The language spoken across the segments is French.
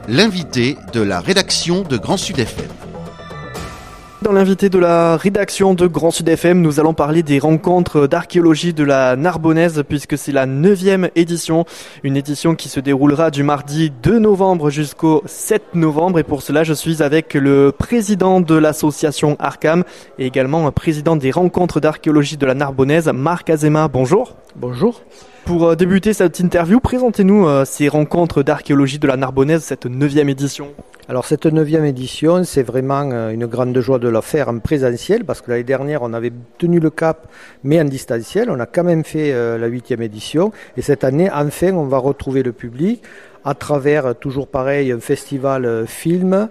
L'invité de la rédaction de Grand Sud FM. Dans l'invité de la rédaction de Grand Sud FM, nous allons parler des rencontres d'archéologie de la Narbonnaise puisque c'est la 9e édition. Une édition qui se déroulera du mardi 2 novembre jusqu'au 7 novembre. Et pour cela, je suis avec le président de l'association Arcam et également un président des rencontres d'archéologie de la Narbonnaise, Marc Azema. Bonjour. Bonjour. Pour débuter cette interview, présentez-nous ces rencontres d'archéologie de la Narbonnaise, cette 9e édition. Alors cette 9e édition, c'est vraiment une grande joie de la faire en présentiel parce que l'année dernière, on avait tenu le cap mais en distanciel. On a quand même fait la 8e édition et cette année, enfin, on va retrouver le public à travers, toujours pareil, un festival film,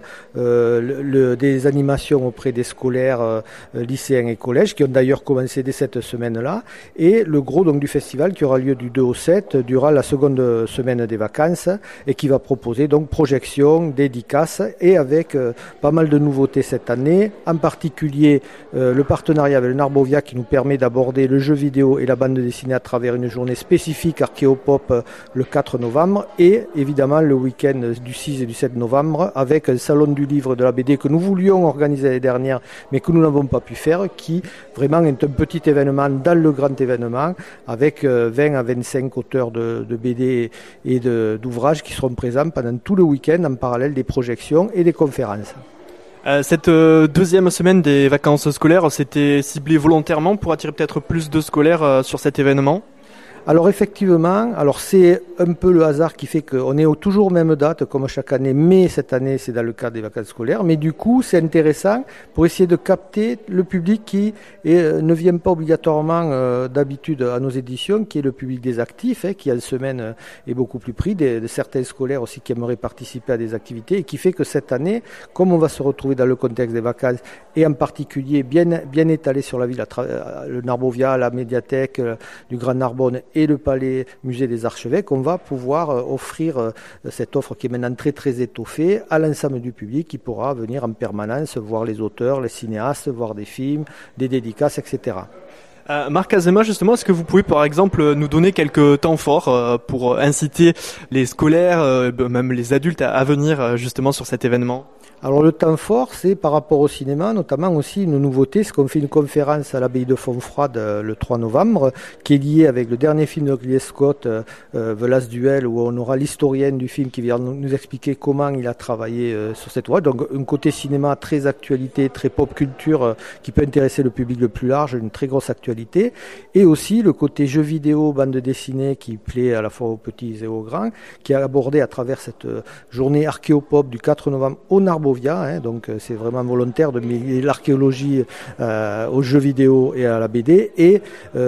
des animations auprès des scolaires, lycéens et collèges, qui ont d'ailleurs commencé dès cette semaine-là, et le gros donc du festival qui aura lieu du 2 au 7 durant la seconde semaine des vacances, et qui va proposer donc projections, dédicaces, et avec pas mal de nouveautés cette année, en particulier le partenariat avec le Narbovia qui nous permet d'aborder le jeu vidéo et la bande dessinée à travers une journée spécifique Archéopop le 4 novembre, et évidemment le week-end du 6 et du 7 novembre avec un salon du livre de la BD que nous voulions organiser l'année dernière mais que nous n'avons pas pu faire, qui vraiment est un petit événement dans le grand événement avec 20 à 25 auteurs de BD et d'ouvrages qui seront présents pendant tout le week-end en parallèle des projections et des conférences. Cette deuxième semaine des vacances scolaires, c'était ciblé volontairement pour attirer peut-être plus de scolaires sur cet événement ? Alors effectivement, c'est un peu le hasard qui fait qu'on est toujours aux mêmes dates comme chaque année, mais cette année c'est dans le cadre des vacances scolaires. Mais du coup c'est intéressant pour essayer de capter le public qui ne vient pas obligatoirement d'habitude à nos éditions, qui est le public des actifs, qui en semaine est beaucoup plus pris, de certains scolaires aussi qui aimeraient participer à des activités, et qui fait que cette année, comme on va se retrouver dans le contexte des vacances, et en particulier bien étalé sur la ville, le Narbovia, la médiathèque du Grand Narbonne et le palais musée des archevêques, on va pouvoir offrir cette offre qui est maintenant très très étoffée à l'ensemble du public qui pourra venir en permanence voir les auteurs, les cinéastes, voir des films, des dédicaces, etc. Marc Azema, justement, est-ce que vous pouvez par exemple nous donner quelques temps forts pour inciter les scolaires, même les adultes à venir justement sur cet événement ? Alors le temps fort, c'est par rapport au cinéma, notamment aussi une nouveauté, c'est qu'on fait une conférence à l'abbaye de Fontfroide le 3 novembre, qui est liée avec le dernier film de Ridley Scott, The Last Duel, où on aura l'historienne du film qui vient nous expliquer comment il a travaillé sur cette voie. Donc un côté cinéma très actualité, très pop culture, qui peut intéresser le public le plus large, une très grosse actualité. Et aussi le côté jeu vidéo, bande dessinée, qui plaît à la fois aux petits et aux grands, qui est abordé à travers cette journée archéopop du 4 novembre au Narbovia. Donc c'est vraiment volontaire de mêler l'archéologie aux jeux vidéo et à la BD, et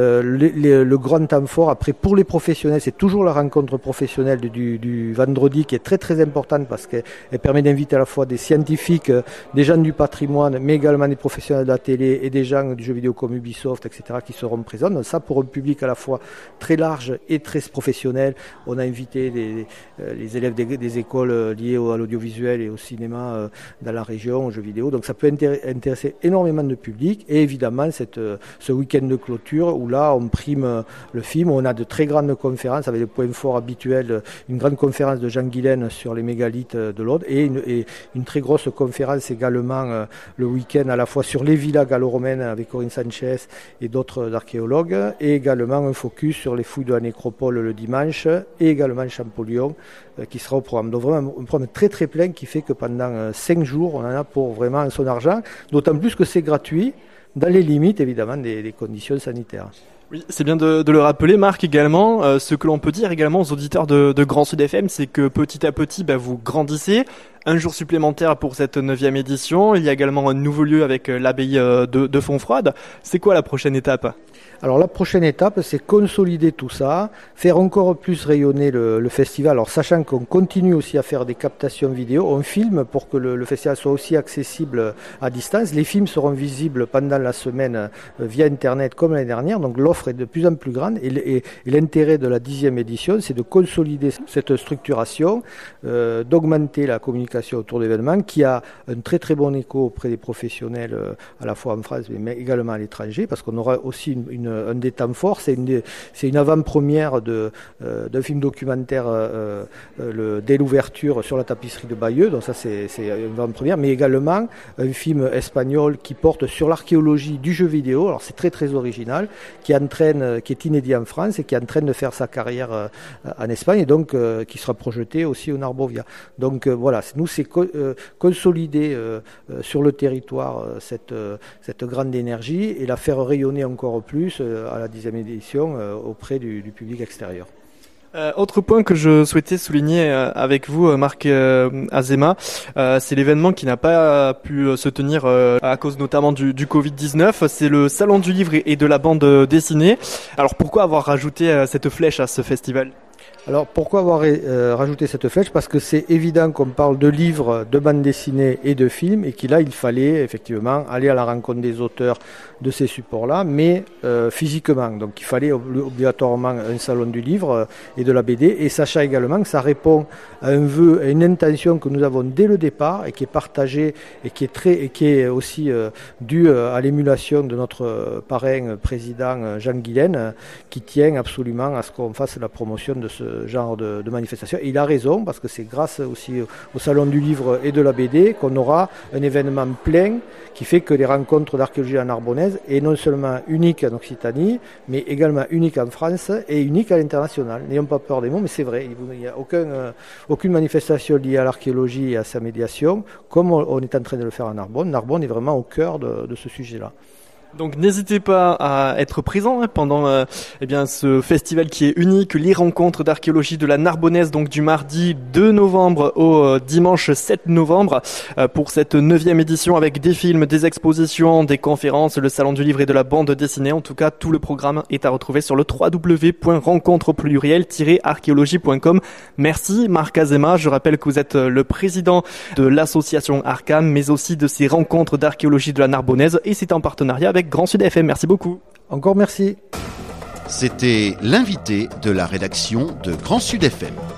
le grand temps fort après pour les professionnels, c'est toujours la rencontre professionnelle du vendredi qui est très très importante parce qu'elle permet d'inviter à la fois des scientifiques, des gens du patrimoine, mais également des professionnels de la télé et des gens du jeu vidéo comme Ubisoft, etc. qui seront présents. Donc ça, pour un public à la fois très large et très professionnel, on a invité les élèves des écoles liées à l'audiovisuel et au cinéma dans la région, aux jeux vidéo. Donc ça peut intéresser énormément de public, et évidemment ce week-end de clôture où là on prime le film, on a de très grandes conférences avec le point fort habituel, une grande conférence de Jean Guilaine sur les mégalithes de l'Aude, et une très grosse conférence également le week-end à la fois sur les villas gallo-romaines avec Corinne Sanchez et d'autres archéologues, et également un focus sur les fouilles de la nécropole le dimanche, et également Champollion qui sera au programme. Donc vraiment un programme très très plein qui fait que pendant 5 jours on en a pour vraiment son argent, d'autant plus que c'est gratuit dans les limites évidemment des conditions sanitaires. Oui, c'est bien de le rappeler, Marc, également. Ce que l'on peut dire également aux auditeurs de Grand Sud FM, c'est que petit à petit, vous grandissez. Un jour supplémentaire pour cette 9e édition. Il y a également un nouveau lieu avec l'abbaye de Fontfroide. C'est quoi la prochaine étape ? Alors la prochaine étape, c'est consolider tout ça, faire encore plus rayonner le festival. Alors sachant qu'on continue aussi à faire des captations vidéo, on filme pour que le festival soit aussi accessible à distance. Les films seront visibles pendant la semaine via Internet comme l'année dernière, donc l'offre est de plus en plus grande. Et l'intérêt de la 10e édition, c'est de consolider cette structuration, d'augmenter la communication communication autour de l'événement qui a un très très bon écho auprès des professionnels à la fois en France mais également à l'étranger, parce qu'on aura aussi un des temps forts, c'est une avant-première d'un film documentaire dès l'ouverture sur la tapisserie de Bayeux, donc ça c'est une avant-première, mais également un film espagnol qui porte sur l'archéologie du jeu vidéo. Alors c'est très très original, qui est inédit en France et qui est en train de faire sa carrière en Espagne, et donc qui sera projeté aussi au Narbovia. Donc voilà, nous c'est consolider sur le territoire cette grande énergie et la faire rayonner encore plus à la 10e édition auprès du public extérieur. Autre point que je souhaitais souligner avec vous, Marc Azéma, c'est l'événement qui n'a pas pu se tenir à cause notamment du Covid-19. C'est le Salon du livre et de la bande dessinée. Alors pourquoi avoir rajouté cette flèche à ce festival ? Alors pourquoi avoir rajouté cette flèche ? Parce que c'est évident qu'on parle de livres, de bandes dessinées et de films, et qu'il fallait effectivement aller à la rencontre des auteurs de ces supports-là, mais physiquement. Donc il fallait obligatoirement un salon du livre et de la BD, et sachant également que ça répond à un vœu, à une intention que nous avons dès le départ et qui est partagée et qui est aussi due à l'émulation de notre parrain président Jean Guilaine, qui tient absolument à ce qu'on fasse la promotion de ce genre de manifestation. Et il a raison, parce que c'est grâce aussi au Salon du Livre et de la BD qu'on aura un événement plein qui fait que les rencontres d'archéologie à la Narbonnaise est non seulement unique en Occitanie, mais également unique en France et unique à l'international. N'ayons pas peur des mots, mais c'est vrai, il n'y a aucune manifestation liée à l'archéologie et à sa médiation, comme on est en train de le faire à Narbonne. Narbonne est vraiment au cœur de ce sujet-là. Donc n'hésitez pas à être présent pendant ce festival qui est unique, les rencontres d'archéologie de la Narbonnaise, donc du mardi 2 novembre au dimanche 7 novembre pour cette 9e édition, avec des films, des expositions, des conférences, le salon du livre et de la bande dessinée. En tout cas, tout le programme est à retrouver sur le www.rencontre-archéologie.com. Merci Marc Azéma. Je rappelle que vous êtes le président de l'association Arcam, mais aussi de ces rencontres d'archéologie de la Narbonnaise, et c'est en partenariat avec Grand Sud FM. Merci beaucoup. Encore merci. C'était l'invité de la rédaction de Grand Sud FM.